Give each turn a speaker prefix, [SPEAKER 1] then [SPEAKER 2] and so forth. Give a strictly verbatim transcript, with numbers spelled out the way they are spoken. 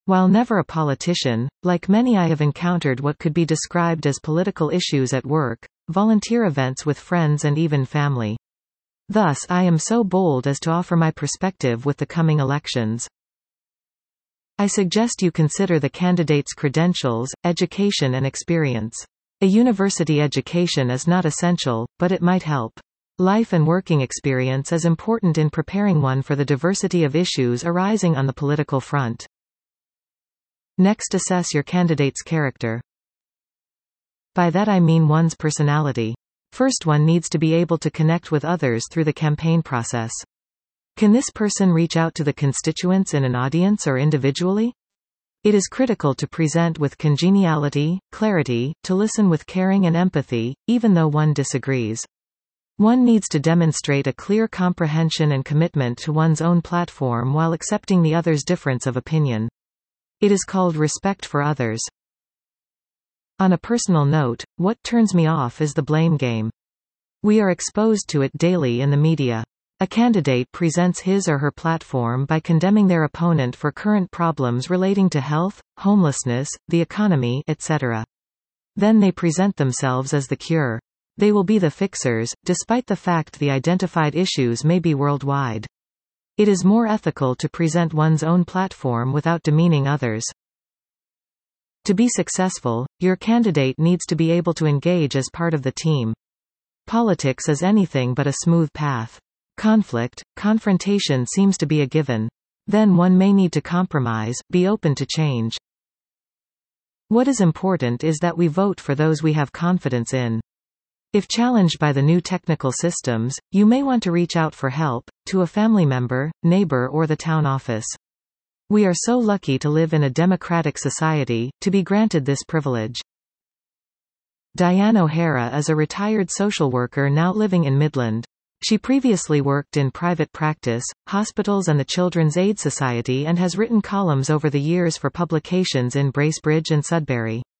[SPEAKER 1] While never a politician, like many I have encountered what could be described as political issues at work, volunteer events with friends and even family. Thus I am so bold as to offer my perspective with the coming elections. I suggest you consider the candidate's credentials, education and experience. A university education is not essential, but it might help. Life and working experience is important in preparing one for the diversity of issues arising on the political front. Next, assess your candidate's character. By that I mean one's personality. First, one needs to be able to connect with others through the campaign process. Can this person reach out to the constituents in an audience or individually? It is critical to present with congeniality, clarity, to listen with caring and empathy, even though one disagrees. One needs to demonstrate a clear comprehension and commitment to one's own platform while accepting the other's difference of opinion. It is called respect for others. On a personal note, what turns me off is the blame game. We are exposed to it daily in the media. A candidate presents his or her platform by condemning their opponent for current problems relating to health, homelessness, the economy, et cetera. Then they present themselves as the cure. They will be the fixers, despite the fact the identified issues may be worldwide. It is more ethical to present one's own platform without demeaning others. To be successful, your candidate needs to be able to engage as part of the team. Politics is anything but a smooth path. Conflict, confrontation seems to be a given. Then one may need to compromise, be open to change. What is important is that we vote for those we have confidence in. If challenged by the new technical systems, you may want to reach out for help, to a family member, neighbor or the town office. We are so lucky to live in a democratic society, to be granted this privilege. Diane O'Hara is a retired social worker now living in Midland. She previously worked in private practice, hospitals and the Children's Aid Society and has written columns over the years for publications in Bracebridge and Sudbury.